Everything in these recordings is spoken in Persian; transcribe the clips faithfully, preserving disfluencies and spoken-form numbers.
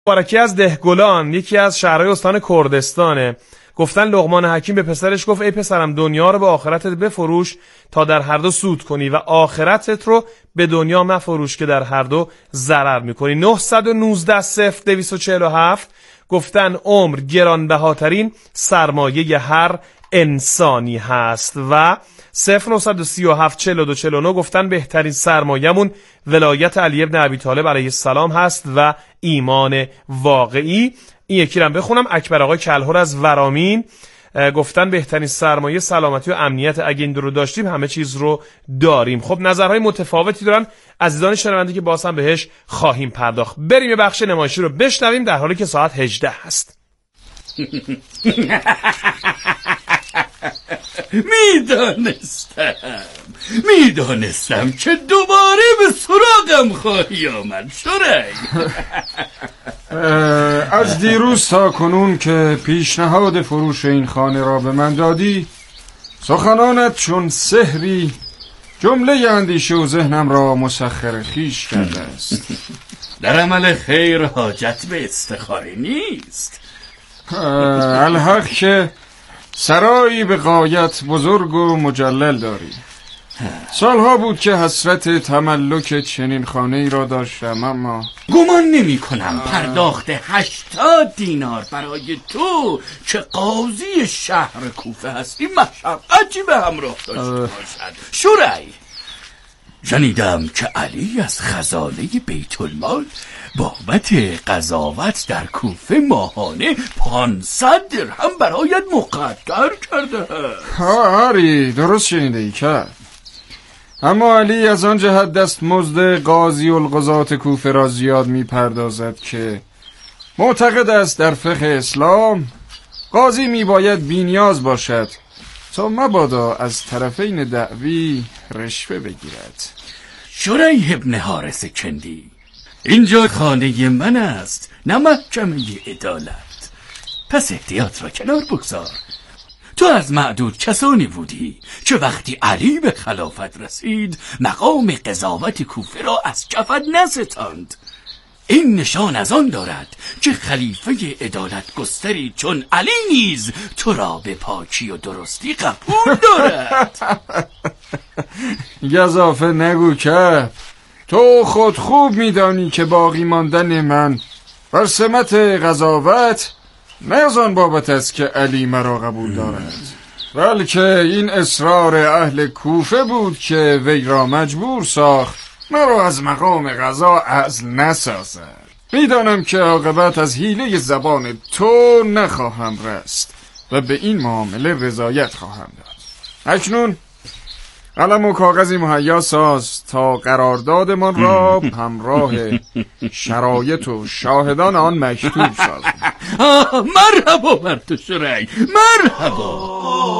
مبارکی از دهگلان، یکی از شهرهای استان کردستانه. گفتن لقمان حکیم به پسرش گفت ای پسرم دنیا رو به آخرتت بفروش تا در هر دو سود کنی و آخرتت رو به دنیا مفروش که در هر دو ضرر میکنی. نه یک نه صفر دویست و چهل و هفت گفتن عمر گرانبهاترین سرمایه هر انسانی هست و صفر نه سه هفت چهل و دو چهل و نه گفتن بهترین سرمایه‌مون ولایت علی ابن ابی طالب علیه السلام هست و ایمان واقعی. این یکی رو بخونم. اکبر آقای کلهر از ورامین گفتن بهترین سرمایه سلامتی و امنیت، اگه این دو رو داشتیم همه چیز رو داریم. خب نظرهای متفاوتی دارن عزیزان شنونده که باز هم بهش خواهیم پرداخت. بریم یه بخش نمایشی رو بشنویم در حالی که ساعت هجده هست. میدانستم میدانستم که دوباره به سراغم خواهی آمد شرای. از دیروز تا کنون که پیشنهاد فروش این خانه را به من دادی، سخنانت چون سحری جمله اندیشه و ذهنم را مسخر خویش کرده است. در عمل خیر حاجت به استخاره نیست. الحق که سرایی به غایت بزرگ و مجلل داری. سالها بود که حسرت تملک چنین خانه ای را داشتم، اما گمان نمی کنم پرداخت هشتاد دینار برای تو که قاضی شهر کوفه هستی مشقتی به همراه داشته باشد. شورای، شنیدم که علی از خزانه بیت المال بابت قضاوت در کوفه ماهانه پانصد درهم برایت مقدر کرده. آری درست شنیده ای که، اما علی از آن جهت دست مزد قاضی القضات کوفه را زیاد می پردازد که معتقد است در فقه اسلام قاضی می باید بی نیاز باشد تا مبادا از طرفین دعوی رشوه بگیرد. شریح ابن حارث کندی، اینجا خانه من است نه محکمه عدالت. پس احتیاط را کنار بگذار. تو از معدود کسانی بودی که وقتی علی به خلافت رسید مقام قضاوت کوفه را از کفت نستاند. این نشان از آن دارد که خلیفه عدالت گستری چون علی نیز تو را به پاکی و درستی قبول دارد. گزافه نگو که تو خود خوب میدانی که باقی ماندن من بر سمت قضاوت نه از آن بابت است که علی مرا قبول دارد، بلکه این اصرار اهل کوفه بود که وی را مجبور ساخت مرا از مقام قضا عزل نسازد. میدانم که عاقبت از حیله زبان تو نخواهم رست و به این معامله رضایت خواهم داد. اکنون قلم و کاغذی مهیا ساز تا قراردادمان را همراه شرایط و شاهدان آن مکتوب ساز. مرحبا بر تو شرعی، مرحبا.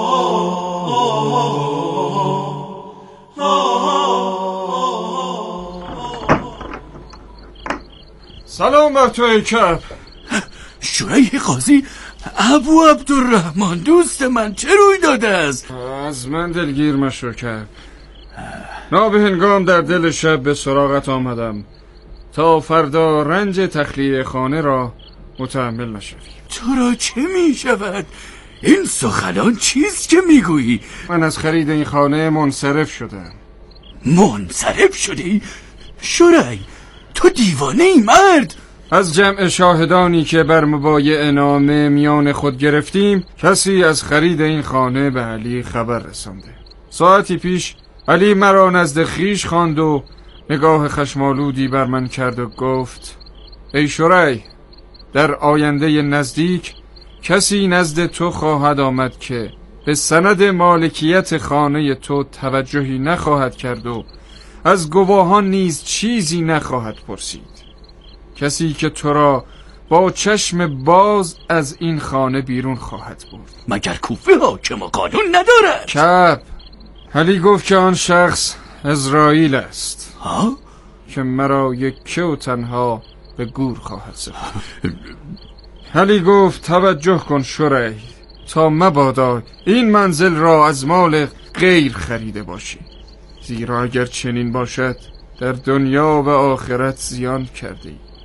سلام بر تو ای کپ. شرعی قاضی، ابو عبدالرحمن دوست من چه روی داده است؟ از من دلگیر مشو کپ. ناب هنگام در دل شب به سراغت آمدم تا فردا رنج تخلیه خانه را متحمل نشوی. تو را چه می شود؟ این سخنان چیست که می گویی؟ من از خرید این خانه منصرف شدم. منصرف شدی؟ شرعی تو دیوانه ای مرد. از جمع شاهدانی که بر مبایع نامه میان خود گرفتیم کسی از خرید این خانه به علی خبر رسانده. ساعتی پیش علی مرا نزد خویش خواند و نگاه خشمالودی بر من کرد و گفت ای شرعی، در آینده نزدیک کسی نزد تو خواهد آمد که به سند مالکیت خانه تو توجهی نخواهد کرد و از گواهان نیز چیزی نخواهد پرسید. کسی که تو را با چشم باز از این خانه بیرون خواهد برد. مگر کوفه حاکم و قانون ندارد؟ کپ، علی گفت که آن شخص اسرائیل است. ها؟ که مرا یکه و تنها به گور خواهد زد. علی گفت توجه کن شرعی تا مبادا این منزل را از مال غیر خریده باشی، زیرا اگر چنین باشد در دنیا و آخرت زیان کردی.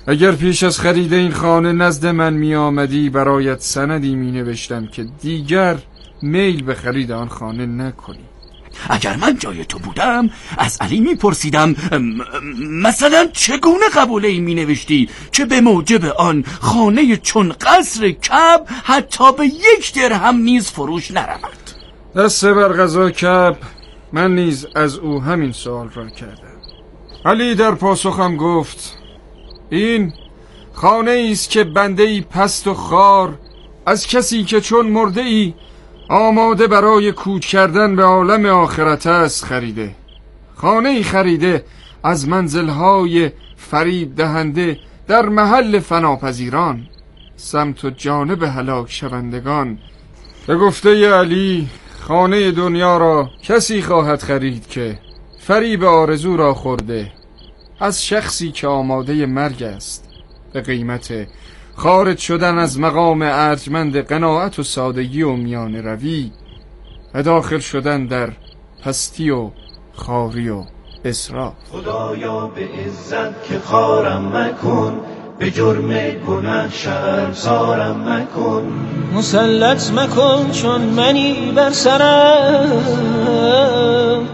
اگر پیش از خرید این خانه نزد من می آمدی برایت سندی می نوشتم که دیگر میل به خرید آن خانه نکنی. اگر من جای تو بودم از علی میپرسیدم مثلا چگونه قبوله می نوشتی که به موجب آن خانه چون قصر کعب حتی به یک درهم نیز فروش نرود. دست بر قضا کعب، من نیز از او همین سوال را کردم. علی در پاسخم گفت این خانه ایست که بنده ای پست و خار از کسی که چون مرده ای آماده برای کوچ کردن به عالم آخرت است خریده. خانه ای خریده از منزلهای فریب دهنده در محل فناپذیران، سمت و جانب هلاک شوندگان. به گفته علی خانه دنیا را کسی خواهد خرید که فریب آرزو را خورده از شخصی که آماده مرگ است، به قیمت خارج شدن از مقام ارجمند قناعت و سادگی و میان روی و داخل شدن در پستی و خاری و اسراف. خدایا به عزت که خارم مکن، به جرم گناه شرمسارم مکن. مسلط مکن چون منی بر سرم،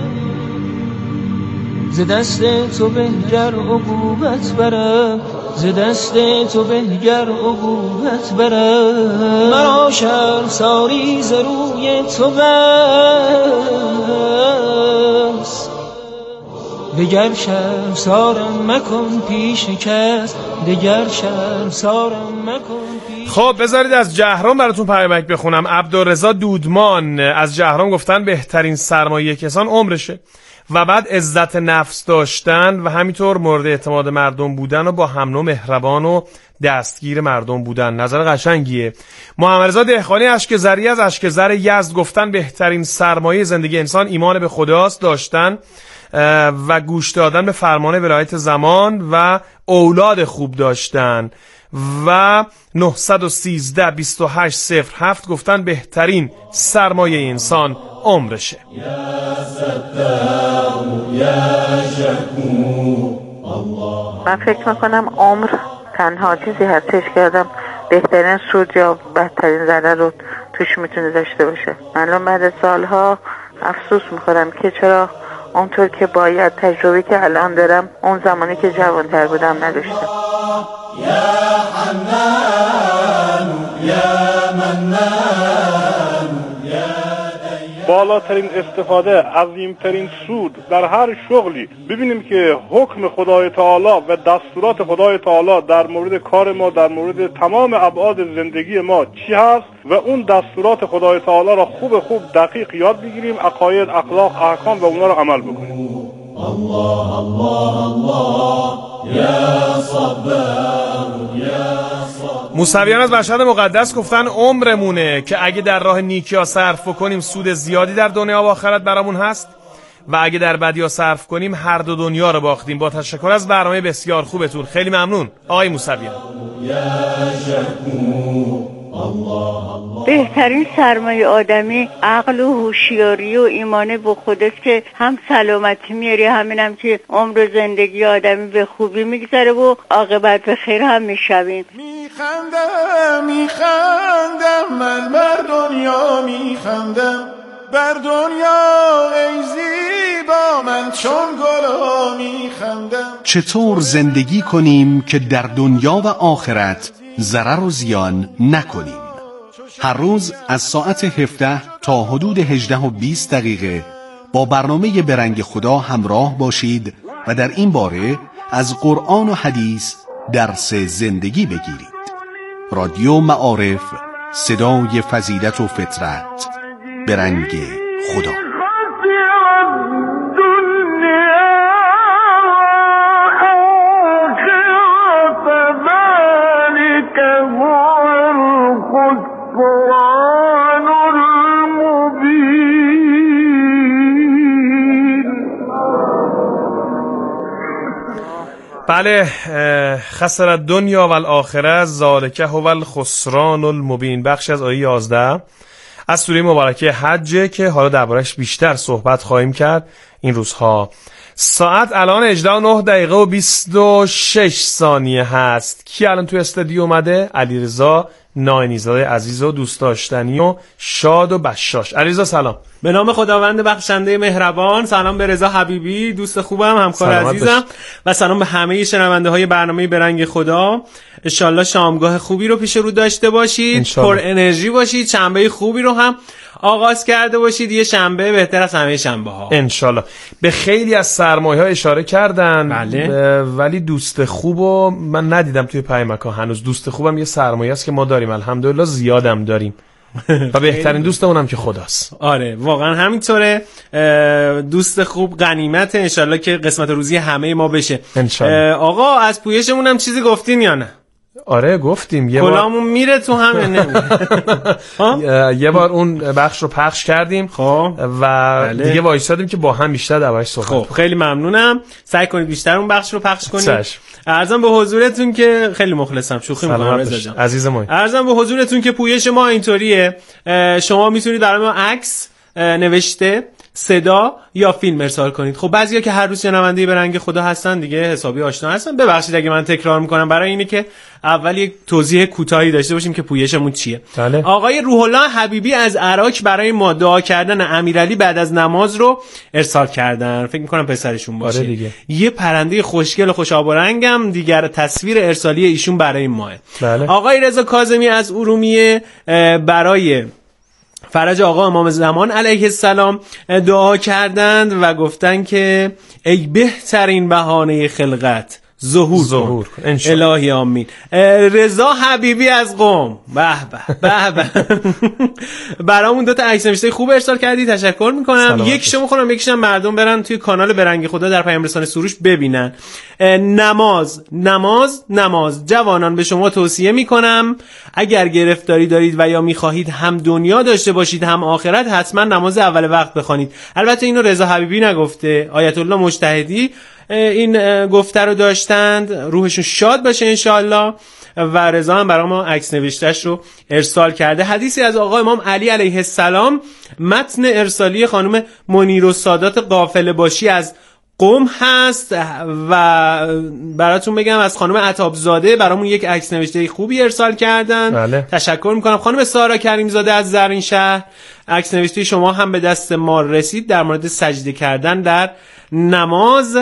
ز دست تو بهتر عقوبت برم، ز دست تو بهتر عقوبت برم. مرا شرمساری ز روی تو بس، دگر شرمسارم مکن پیش کس، دگر شرمسارم مکن پیش. خب بذارید از جهرم براتون پیامک بخونم. عبدالرضا دودمان از جهرم گفتن بهترین سرمایه کسان عمرشه و بعد عزت نفس داشتن و همینطور مورد اعتماد مردم بودن و با حمل و مهربان و دستگیر مردم بودن. نظر قشنگیه. محمد رضا دهقانی اشکزری از اشکزر یزد گفتن بهترین سرمایه زندگی انسان ایمان به خداست داشتن و گوش دادن به فرمان ولایت زمان و اولاد خوب داشتن. و نه یک سه بیست و هشت صفر هفت گفتن بهترین سرمایه انسان عمرشه. من فکر میکنم عمر تنها چیزی هستش که آدم بهترین سود یا بدترین ضرر رو توش میتونه داشته باشه. من الان بعد سالها افسوس میخورم که چرا اونطور که باید تجربه که الان دارم اون زمانی که جوانتر بودم نداشتم. یا حنان یا منان یا بالاترین استفاده، عظیمترین سود در هر شغلی ببینیم که حکم خدای تعالی و دستورات خدای تعالی در مورد کار ما، در مورد تمام ابعاد زندگی ما چی هست و اون دستورات خدای تعالی را خوب خوب دقیق یاد بگیریم، عقاید، اخلاق، احکام و اونا را عمل بکنیم. الله الله الله یا صبر یا صبر. موسویان از مشهد مقدس گفتن عمرمونه که اگه در راه نیکی‌ها صرف کنیم سود زیادی در دنیا و آخرت برامون هست و اگه در بدی‌ها صرف کنیم هر دو دنیا رو باختیم. با تشکر از برنامه بسیار خوبتون. خیلی ممنون آقای موسویان. بهترین سرمایه آدمی عقل و هوشیاری و ایمان به خودست که هم سلامتی میاری، همینم که عمر زندگی آدمی به خوبی میگذره و عاقبت به خیر هم میشویم. میخندم میخندم من بر دنیا میخندم، بر دنیا ای زیبا من چون گلا میخندم. چطور زندگی کنیم که در دنیا و آخرت ضرر و زیان نکنیم؟ هر روز از ساعت هفده تا حدود هجده و بیست دقیقه با برنامه برنگ خدا همراه باشید و در این باره از قرآن و حدیث درس زندگی بگیرید. رادیو معارف، صدای فضیلت و فطرت، برنگ خدا. بله، خسر الدنیا و الاخره ذالک هو الخسران المبین. بخش از آیه یازده از سوره مبارکه حج که حالا دربارش بیشتر صحبت خواهیم کرد این روزها. ساعت الان هجده و نه دقیقه و بیست و شش ثانیه هست. کی الان تو استودیو اومده؟ علیرضا ناینیزاده عزیز و دوست داشتنی و شاد و بشاش. علیرضا سلام. به نام خداوند بخشنده مهربان. سلام به رضا حبیبی دوست خوبم، همکار عزیزم، و سلام به همه شنونده های برنامه به رنگ خدا. انشالله شامگاه خوبی رو پیش رو داشته باشید، پر انرژی باشید، شنبه خوبی رو هم آغاز کرده باشید. یه شنبه بهتر از همه شنبه ها انشالله. به خیلی از سرمایه ها اشاره کردن. بله. ولی دوست خوبو من ندیدم توی پیمکا هنوز. دوست خوبم یه سرمایه است که ما داریم، الحمدلله زیادم داریم و بهترین دوستمونم که خداست. آره واقعا همینطوره. دوست خوب غنیمت، انشالله که قسمت روزی همه ما بشه انشالله. آقا از پویشمون هم چیزی گفتین یا نه؟ آره گفتیم. یه کلامون بار... میره تو هم نه یه بار اون بخش رو پخش کردیم خب و بله. دیگه وایسادیم که با هم بیشتر دربارش صحبت خب خیلی ممنونم. سعی کنید بیشتر اون بخش رو پخش کنید. عرضم به حضورتون که خیلی مخلصم، شوخی می‌کنم رضا جان عزیز ما. عرضم به حضورتون که پویش ما اینطوریه. شما میتونید برای ما عکس، نوشته، صدا یا فیلم ارسال کنید. خب بعضیا که هر روز شنونده به رنگ خدا هستن دیگه حسابی آشنا هستن. ببخشید اگه من تکرار میکنم، برای اینه که اول یک توضیح کوتاهی داشته باشیم که پویشمون چیه. بله. آقای روح الله حبیبی از عراق برای ما دعا کردن امیرعلی بعد از نماز رو ارسال کردن. فکر میکنم پسرشون باشه. آره دیگه. یه پرنده خوشگل و خوش آب و رنگم دیگر تصویر ارسالی ایشون برای ماه. بله. آقای رضا کاظمی از ارومیه برای فرج آقا امام زمان علیه السلام دعا کردند و گفتن که ای بهترین بهانه خلقت ظهور ظهور کن الهی آمین. رضا حبیبی از قم به به به برامون دو تا عکس نوشته خوب ارسال کردی، تشکر میکنم. یکیشو میخونم یکیشم مردم برن توی کانال برنگ خدا در پیام رسانه سروش ببینن. نماز نماز نماز جوانان به شما توصیه میکنم اگر گرفتاری دارید و یا میخواهید هم دنیا داشته باشید هم آخرت، حتما نماز اول وقت بخوانید. البته اینو رضا حبیبی نگفته، آیت الله مجتهدی این گفته رو داشتند، روحشون شاد باشه انشالله. و رضا هم برای ما عکس نوشتهش رو ارسال کرده. حدیثی از آقا امام علی علیه السلام، متن ارسالی خانم منیر و سادات قافله باشی از قم هست و براتون بگم از خانم عطابزاده برامون یک عکس نوشته خوبی ارسال کردن. بله. تشکر میکنم. خانم سارا کریم زاده از زرین شهر، عکس نوشته شما هم به دست ما رسید در مورد سجده کردن در نماز.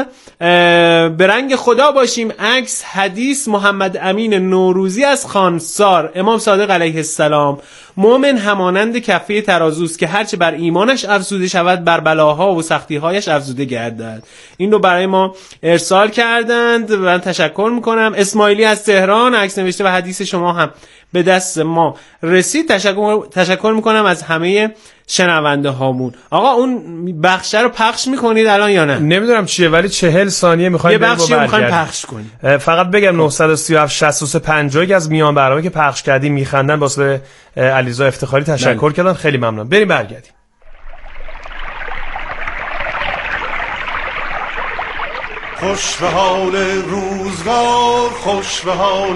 به رنگ خدا باشیم عکس حدیث محمد امین نوروزی از خانسار، امام صادق علیه السلام. مؤمن همانند کفه ترازوست که هرچه بر ایمانش افزوده شود بر بلاها و سختی‌هایش افزوده گردد. این رو برای ما ارسال کردند و من تشکر میکنم. اسماعیلی از تهران عکس نوشته و حدیث شما هم به دست ما رسید. تشکر تشکر میکنم از همه شنونده هامون. آقا اون بخش رو پخش میکنید الان یا نه؟ نمیدونم چیه ولی چهل ثانیه میخوایم یه بخشی میخوایم پخش کنیم. فقط بگم نه سه هفت شصت و سه پنجاه از میان برنامه که پخش کردیم میخندن، واسه علیرضا افتخاری تشکر بله. کردن، خیلی ممنون. بریم برگردیم. خوش به حال روزگار، خوش به حال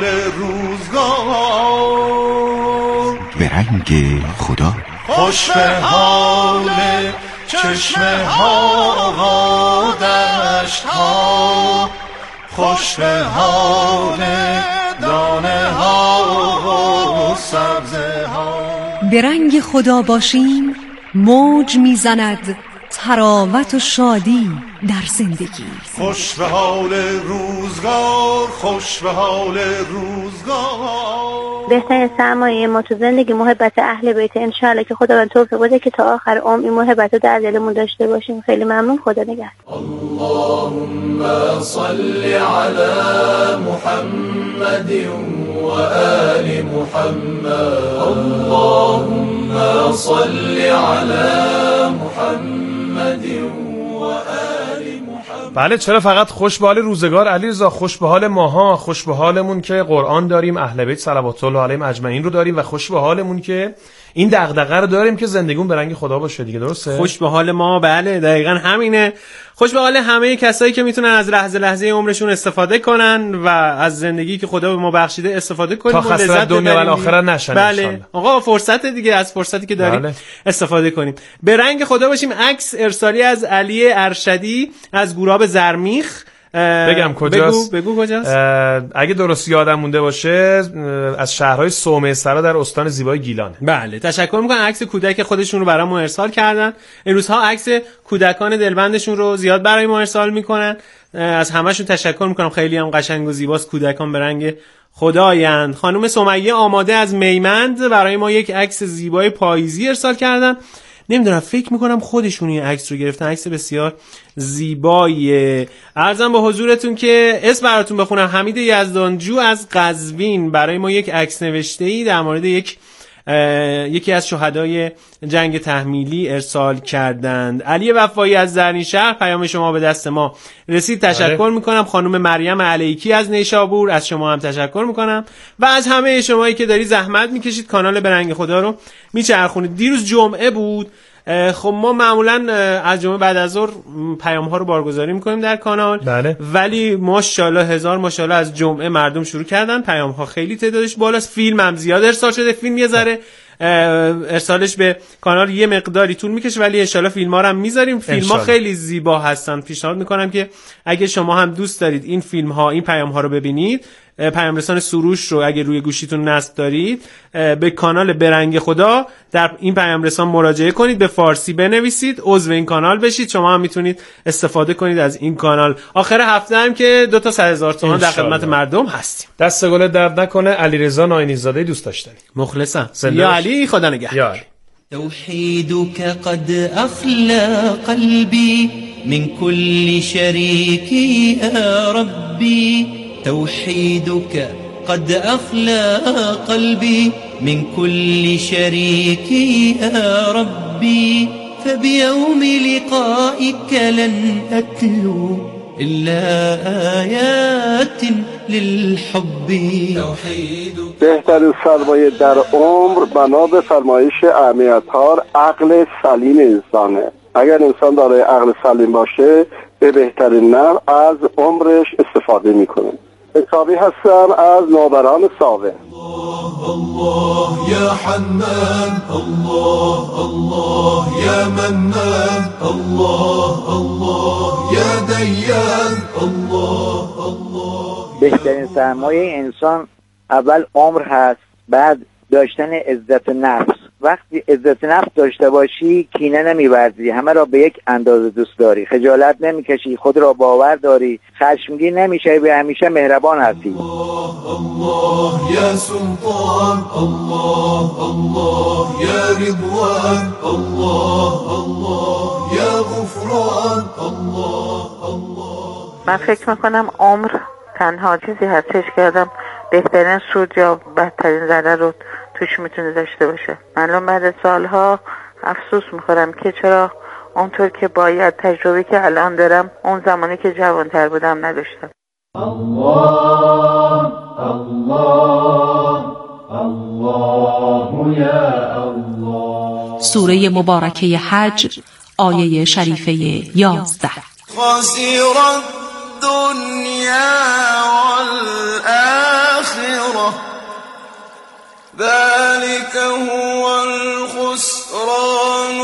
روزگار، به رنگ خدا. خوش به حال چشمه ها دشت ها، خوش به حال دانه ها و سبزه ها. به رنگ خدا باشیم موج میزند تراوت و شادی در زندگی. خوش به حال روزگار، خوش به حال روزگار. بهترین سرمایه ما تو زندگی محبت اهل بیت انشالله که خداوند توفیق بده که تا آخر عمر این محبت رو در دلمون داشته باشیم. خیلی ممنون. خدا نگهدار. اللهم صل علی محمد و آل محمد. اللهم صل علی محمد و آل محمد. بله چرا فقط خوش به حال روزگار علیرضا؟ خوش به حال ماها، خوش به حالمون که قرآن داریم، اهل بیت صلوات الله علیهم اجمعین رو داریم و خوش به حالمون که این دغدغه رو داریم که زندگیمون به رنگ خدا باشه دیگه. درسته؟ خوش به حال ما، بله دقیقاً همینه. خوش به حال همه کسایی که میتونن از لحظه لحظه عمرشون استفاده کنن و از زندگی که خدا به ما بخشیده استفاده کنیم تا خسارت دنیا و آخرت نشن. بله آقا فرصت دیگه، از فرصتی که داریم بله. استفاده کنیم. به رنگ خدا باشیم. عکس ارسالی از علی ارشدی از گوراب زرمیخ. بگم کجاست؟ بگو بگو کجاست؟ اگه درست یادم مونده باشه از شهرهای صومعه سرا در استان زیبای گیلان. بله تشکر میکنم. عکس کودک خودشون رو برامون ارسال کردن. این روزها عکس کودکان دلبندشون رو زیاد برای ما ارسال میکنن. از همهشون تشکر میکنم. خیلی هم قشنگ و زیباست. کودکان به رنگ خدایند. خانم سمیه آماده از میمند برای ما یک عکس زیبای پاییزی ارسال کردن. نمیدونم فکر میکنم خودشون این عکس رو گرفتن. عکس بسیار زیباییه. عرضم به حضورتون که اسم براتون بخونم. حمید یزدانجو از قزوین برای ما یک عکس نوشته‌ای در مورد یک یکی از شهدای جنگ تحمیلی ارسال کردند. علی وفایی از زرینشهر پیام شما به دست ما رسید. تشکر میکنم. خانم مریم علیکی از نیشابور از شما هم تشکر میکنم و از همه شمایی که داری زحمت میکشید کانال به رنگ خدا رو میچرخونید. دیروز جمعه بود. خب ما معمولا از جمعه بعد از ظهر پیام ها رو بارگذاری میکنیم در کانال. بله. ولی ماشاءالله هزار ماشاءالله از جمعه مردم شروع کردن. پیام ها خیلی تعدادش بالاست. فیلم هم زیاد ارسال شده. فیلم یه ذره ارسالش به کانال یه مقداری طول میکشه ولی ان شاءالله فیلم ها رو هم میذاریم. فیلم ها خیلی زیبا هستن. پیشنهاد میکنم که اگه شما هم دوست دارید این فیلم ها این پیام ها رو ببینید، پیام رسان سروش رو اگه روی گوشیتون نصب دارید به کانال برنگ خدا در این پیام رسان مراجعه کنید، به فارسی بنویسید، عضو این کانال بشید. شما هم میتونید استفاده کنید از این کانال. آخر هفته هم که دو تا صد هزار تومان در خدمت مردم هستیم. دست گل درد نکنه. علیرضا ناینیزاده دوست داشتنی. مخلصم. یا علی خدا نگهدار. یا علی. توحيدك قد أخلى قلبي من كل شريك يا ربي توحيدك قد أخلى قلبي من كل شريك يا ربي فبيوم لقائك لن أتلو إلا آيات للحب توحيدك. بهترین سرمایه در عمر بنا به فرمایش اهمیت‌ها عقل سلیم انسانه. اگر انسان دارای عقل سلیم باشه به بهترین نحو از عمرش استفاده میکنه. حسابی هستم از نوبران ساوه. الله يا حنان الله الله يا منان الله الله يا ديان الله الله. بهترین سرمایه انسان اول عمر هست، بعد داشتن عزت نفس. وقتی عزت نفس داشته باشی کینه نمی‌ورزی، همه را به یک اندازه دوست داری، خجالت نمی‌کشی، خود را باور داری، خشمگین نمی‌شی، به همیشه مهربان هستی. الله یا سلطان الله الله یا رضوان الله الله یا غفران الله الله. من فکر میکنم عمر تنها چیزی هستش که آدم بهترین سود یا بدترین ضرر رو توش میتونه داشته باشه. من الان بعد سالها افسوس میخورم که چرا اونطور که باید تجربه که الان دارم اون زمانی که جوانتر بودم نداشتم. الله الله الله یا الله. سوره مبارکه حج آیه شریفه یازده. خاسر الدنیا والآخرة ذلك هو الخسران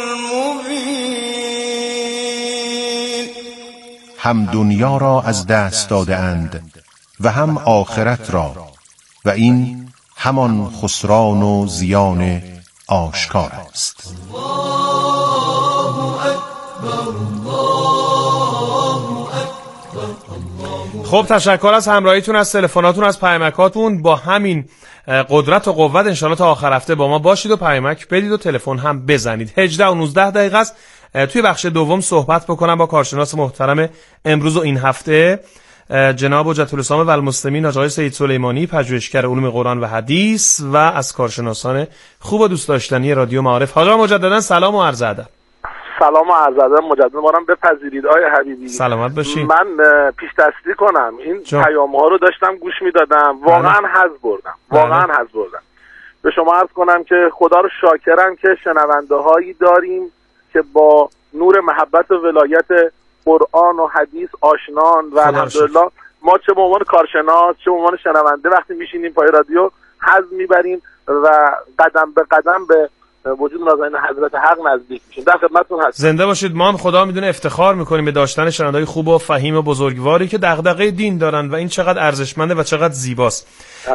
المبین. هم دنیا را از دست داده اند و هم آخرت را و این همان خسران و زیان آشکار است. الله اکبر الله اکبر. خب تشکر از همراهیتون، از تلفناتون، از پیامکاتون. با همین قدرت و قوت انشالله تا آخر هفته با ما باشید و پیامک بدید و تلفن هم بزنید. هجده و نوزده دقیقه است. توی بخش دوم صحبت بکنم با کارشناس محترم امروز و این هفته جناب حجت الاسلام و المسلمین آقای سید سلیمانی، پژوهشگر علوم قرآن و حدیث و از کارشناسان خوب و دوست داشتنی رادیو معارف. حالا مجددا سلام و عرض ادب. سلام و عرض ادب. مجددا بارم بپذیرید آقای حبیبی. سلامت باشین. من پیش دستی کنم این پیام ها رو داشتم گوش میدادم، واقعا حظ بردم واقعا حظ بردم. به شما عرض کنم که خدا رو شاکرم که شنونده هایی داریم که با نور محبت و ولایت قرآن و حدیث آشنان و الحمدلله ما چه به عنوان کارشناس چه به عنوان شنونده وقتی میشینیم پای رادیو حظ میبریم و قدم به قدم به وجود نازنین حضرت حق نزدیک میشیم. در خدمتتون هستم. زنده باشید. ما هم خدا میدونه افتخار میکنیم به داشتن شنونده‌های خوب و فهیم و بزرگواری که دغدغه دین دارن و این چقدر ارزشمنده و چقدر زیباست.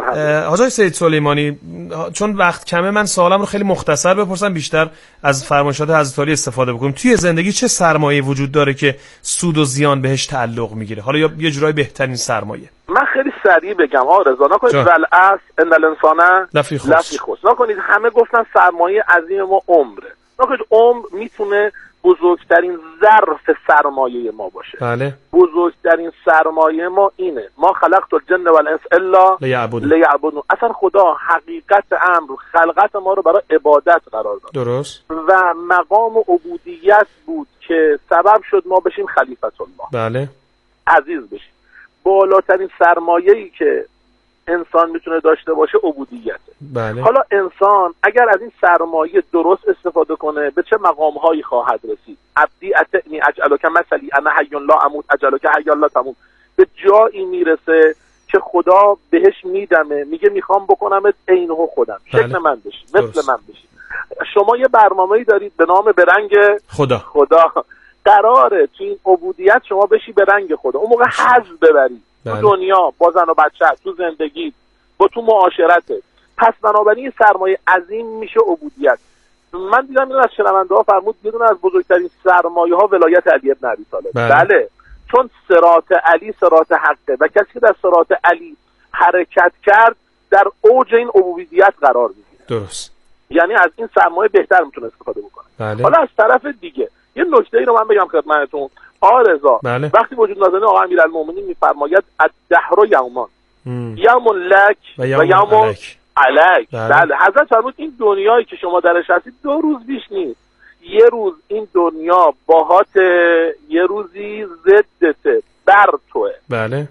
حاج سید سلیمانی، چون وقت کمه من سوالم رو خیلی مختصر بپرسم، بیشتر از فرمایشات حضرت علی استفاده بکنیم. توی زندگی چه سرمایه وجود داره که سود و زیان بهش تعلق میگیره؟ حالا یا یه جورای بهترین سرمایه؟ من خیلی سریع بگم آقا رضا، نکنید ولعصر ان الانسان لفی خسر. نکنید همه گفتن سرمایه عظیم ما عمره. نکنید عمر میتونه بزرگترین ظرف سرمایه ما باشه. بله. بزرگترین سرمایه ما اینه، ما خلقت الجن والانس الا لیعبدون. اصلا خدا حقیقت امر خلقت ما رو برای عبادت قرار داد. درست. و مقام عبودیت بود که سبب شد ما بشیم خلیفت الله. بله. عزیز بشیم. بالاترین سرمایه‌ای که انسان میتونه داشته باشه عبودیته. بله. حالا انسان اگر از این سرمایه درست استفاده کنه به چه مقام‌هایی خواهد رسید؟ عبدی اتعنی اجعلک مثلی انا حی لا اموت اجعلک حی لا تموت. به جایی میرسه که خدا بهش میدمه، میگه میخوام بکنمت عینه خودم، شکل بله. من بشی، مثل من بشی. شما یه برنامه‌ای دارید به نام به رنگ خدا. خدا قراره تو این عبودیت شما بشی به رنگ خدا. اون موقع حظ ببری تو دنیا با زن و بچه، تو زندگی، با تو معاشرته. پس بنابراین سرمایه عظیم میشه عبودیت. من دیدم اینو از شنونده ها فرمود یه دونه از بزرگترین سرمایه ها ولایت علی ابن ابی طالب. بله. بله چون صراط علی صراط حقه و کسی که در صراط علی حرکت کرد در اوج این عبودیت قرار میگیره. درست. یعنی از این سرمایه بهتر میتونه استفاده بکنه. بله. حالا از طرف دیگه یه نکته ای رو من بگم خدمتتون. آقا رضا، بله. وقتی وجود نازنین آقا امیرالمومنین میفرماید الدهر یومان یوم لک و یوم علیک. علیک. بله. بله. حضرت فرمود این دنیایی که شما درش هستید دو روز بیش نیست. یه روز این دنیا باهات، یه روزی ضدته، بر توه. بله.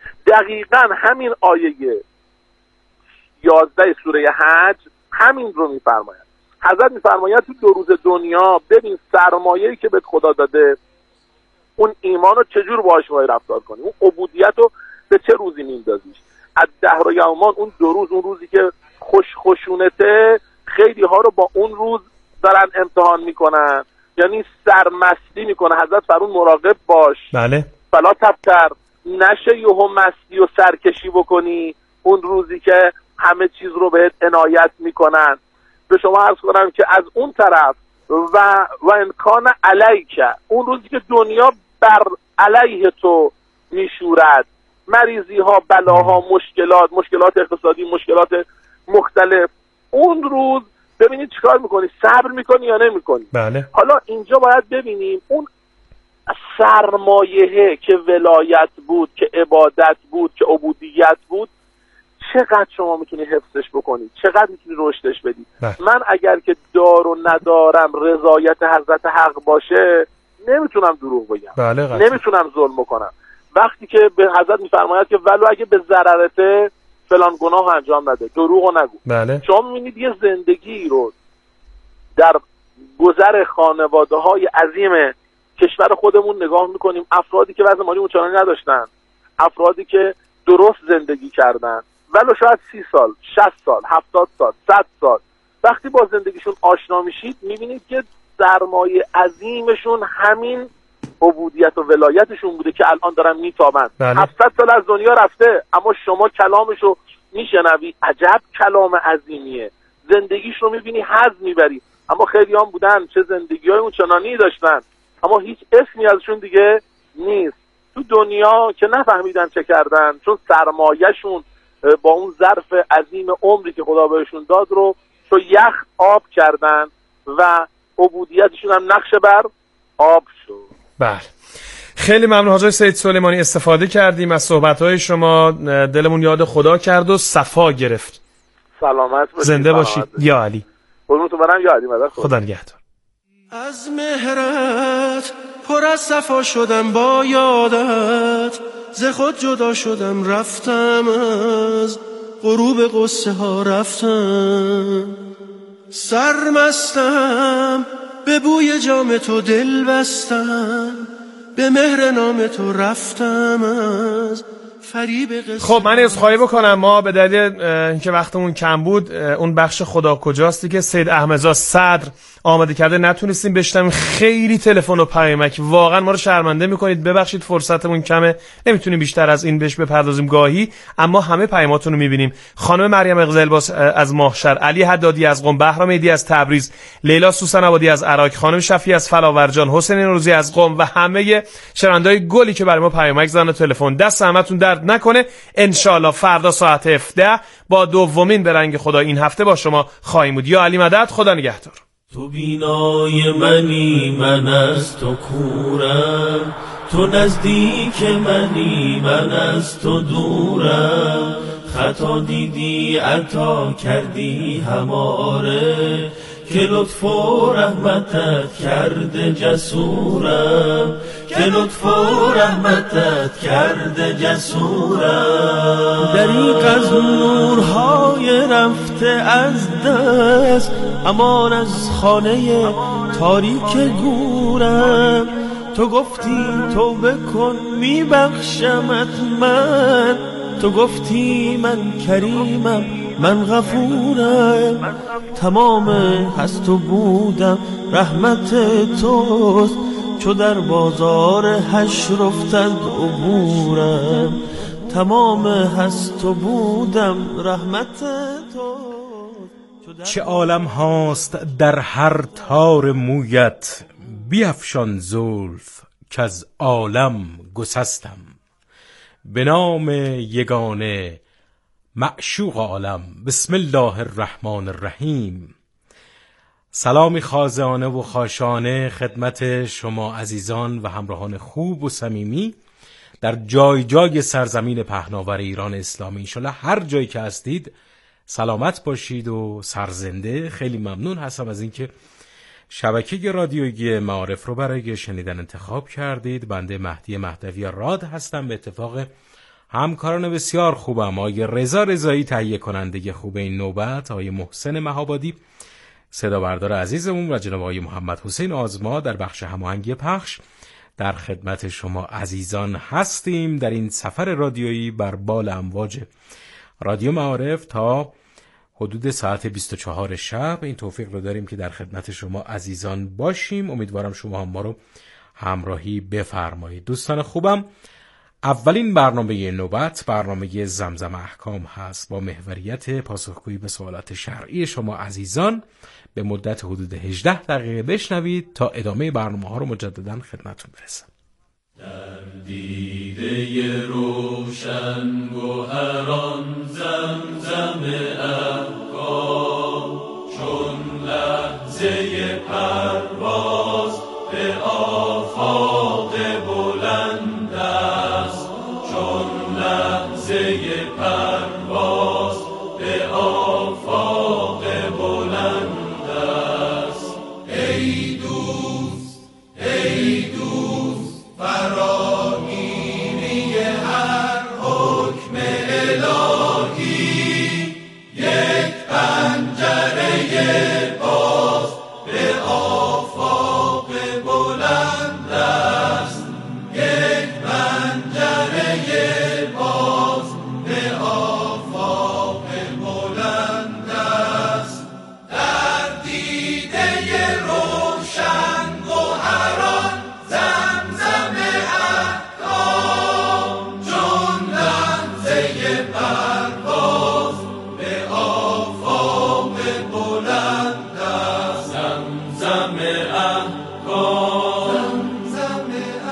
دقیقاً همین آیه یازده سوره حج همین رو میفرماید. حضرت میفرماید تو دو روز دنیا ببین سرمایه‌ای که بهت خدا داده اون ایمان رو چجور باهاش باید رفتار کنی، اون عبودیت رو به چه روزی میندازیش. الدهر یومان، اون دو روز، اون روزی که خوش خوشونته، خیلی ها رو با اون روز دارن امتحان میکنن، یعنی سرمستی میکنه. حضرت فرمود مراقب باش. بله. فلا تبتر، نشه یهو مستی و سرکشی بکنی اون روزی که همه چیز رو بهت عنایت میکنن. به شما عرض کنم که از اون طرف و و امکان علیک، اون روزی که دنیا بر علیه تو میشورد، مریضی ها، بلاها، مشکلات، مشکلات اقتصادی، مشکلات مختلف، اون روز ببینید چیکار میکنی، صبر میکنی یا نمیکنی. بله. حالا اینجا باید ببینیم اون سرمایه که ولایت بود، که عبادت بود، که عبودیت بود، چقدر شما میتونی حفظش بکنی، چقدر میتونی رشدش بدی. بله. من اگر که دار و ندارم رضایت حضرت حق باشه نمیتونم دروغ بگم. بله. نمیتونم ظلم بکنم. وقتی که به حضرت میفرماید که ولو اگه به ضررته فلان گناه انجام نده، دروغ نگو. بله. شما میبینید یه زندگی رو در گذر خانواده های عظیم کشور خودمون نگاه میکنیم، افرادی که وضع مالی اونچنانی نداشتن، افرادی که درست زندگی کردن، ولو شاید سی سال، شصت سال، هفتاد سال، صد سال، وقتی با زندگیشون آشنا میشید میبینید که سرمایه عظیمشون همین عبودیت و ولایتشون بوده که الان دارن میتابن. بله. هفتصد سال از دنیا رفته اما شما کلامشو میشنوی، عجب کلام عظیمیه، زندگیش رو میبینی، حظ میبری. اما خیلی هم بودن چه زندگی های اون چنانی داشتن اما هیچ اسمی ازشون دیگه نیست تو دنیا که نفهمیدن چه کردن، چون سرمایهشون با اون ظرف عظیم عمری که خدا بهشون داد رو تو یخ آب کردن و عبودیتشون هم نقش بر آب شد. بله. خیلی ممنون حاج سید سلیمانی، استفاده کردیم از صحبت‌های شما، دلمون یاد خدا کرد و صفا گرفت. سلامت باشید. زنده باشید یا علی. قربونتون برم یا علی مدد. خدا نگهدار. از مهرت پر از صفا شدم با یادت، ز خود جدا شدم رفتم از غروب قصه ها رفتم، سرمستم به بوی جام تو دل بستم، به مهر نام تو رفتم از فریب قصه. خب من عذرخواهی بکنم، ما به دلیل اینکه وقتمون کم بود اون بخش خدا کجاستی که سید احمدزا صدر آماده کرده نتونستیم بشنویم. خیلی تلفن و پیامک واقعا ما رو شرمنده میکنید، ببخشید فرصتمون کمه، نمیتونیم بیشتر از این بهش بپردازیم گاهی، اما همه پیاماتون رو میبینیم. خانم مریم اقزلباس از ماهشهر، علی حدادی از قم، بهرام ایدی از تبریز، لیلا سوسن آبادی از عراق، خانم شفیع از فلاورجان، حسین نوروزی از قم و همه شنونده‌های گلی که برای ما پیامک زدن و تلفن. دست همتون درد نکنه. ان شاءالله فردا ساعت هفده با دومین به رنگ خدا این هفته با شما خواهیم بود. یا علی مدد، خدا نگهدار. تو بینای منی من از تو کورم، تو نزدیک منی من از تو دورم، خطا دیدی عطا کردی هماره، که لطف و رحمتت کرده جسورم، که لطف و رحمتت کرده جسورم. دریغ از نورهای رفته از دست، امان از خانه تاریک گورم، تو گفتی توبه کن میبخشمت من، تو گفتی من کریمم من غفورم، تمام هست و بودم رحمت توست، چو در بازار حشر افتد عبورم، تمام هست و بودم رحمت توست. چه عالم هاست در هر تار مویت، بیفشان زلف که از عالم گسستم، به نام یگانه معشوق عالم، بسم الله الرحمن الرحیم. سلامی خازانه و خاشانه خدمت شما عزیزان و همراهان خوب و صمیمی در جای جای سرزمین پهناور ایران اسلامی. انشالله هر جایی که هستید سلامت باشید و سرزنده. خیلی ممنون هستم از اینکه شبکه رادیویی معارف رو برای شنیدن انتخاب کردید. بنده مهدی مهدوی راد هستم، به اتفاق همکاران بسیار خوبم، آقای رضا رضایی تهیه کننده خوب این نوبت، آقای محسن مهابادی صدا بردار عزیزمون و جناب آقای محمد حسین آزما در بخش هماهنگی پخش. در خدمت شما عزیزان هستیم در این سفر رادیویی بر بال امواج رادیو معارف تا حدود ساعت بیست و چهار شب. این توفیق رو داریم که در خدمت شما عزیزان باشیم. امیدوارم شما هم ما رو همراهی بفرمایید. دوستان خوبم، اولین برنامه نوبت برنامه زمزم احکام هست با محوریت پاسخگویی به سوالات شرعی شما عزیزان. به مدت حدود هجده دقیقه بشنوید تا ادامه برنامه ها رو مجددا خدمتتون برسم. در دیده روشن گوهران زمزم احکام، چون لحظه پرواز به آفاق بلند است، چون لحظه پرواز به آفاق بلند است. ای دوست ای دوست فراگیری هر حکم الهی، یک پنجره باز به آفاق بلند است، یک پنجره باز به آفاق بلند است. در دیده روشن گوهران زمزم احکام، چون لحظه پرواز به آفاق بلند است. زمزم احکام، زمزم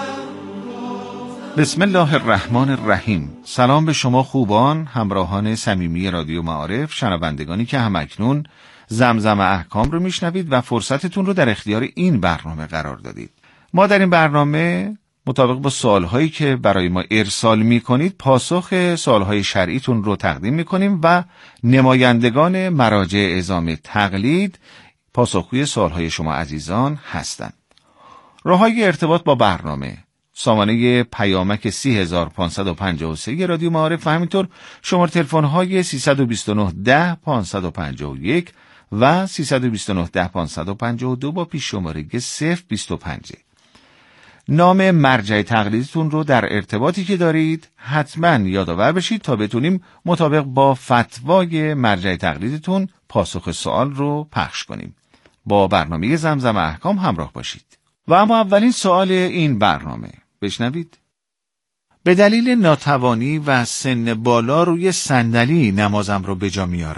بسم الله الرحمن الرحیم. سلام به شما خوبان، همراهان صمیمی رادیو معارف، شنوندگانی که همکنون زمزم احکام رو میشنوید و فرصتتون رو در اختیار این برنامه قرار دادید. ما در این برنامه مطابق با سوالهایی که برای ما ارسال میکنید پاسخ سوالهای شرعیتون رو تقدیم میکنیم و نمایندگان مراجع اعزام تقلید پاسخگوی سوالهای شما عزیزان هستند. راههای ارتباط با برنامه: سامانه پیامک سی هزار و پانصد و پنجاه و سه رادیو معارف و همینطور شماره تلفن های سیصد و بیست و نه ده پانصد و پنجاه و یک و سیصد و بیست و نه ده پانصد و پنجاه و دو با پیش شماره صفر بیست و پنج. نام مرجع تقلیدتون رو در ارتباطی که دارید حتما یادآور بشید تا بتونیم مطابق با فتوای مرجع تقلیدتون پاسخ سوال رو پخش کنیم. با برنامه زمزم احکام همراه باشید. و اما اولین سوال این برنامه، بشنوید. به دلیل ناتوانی و سن بالا روی صندلی نمازم رو به جا میارم.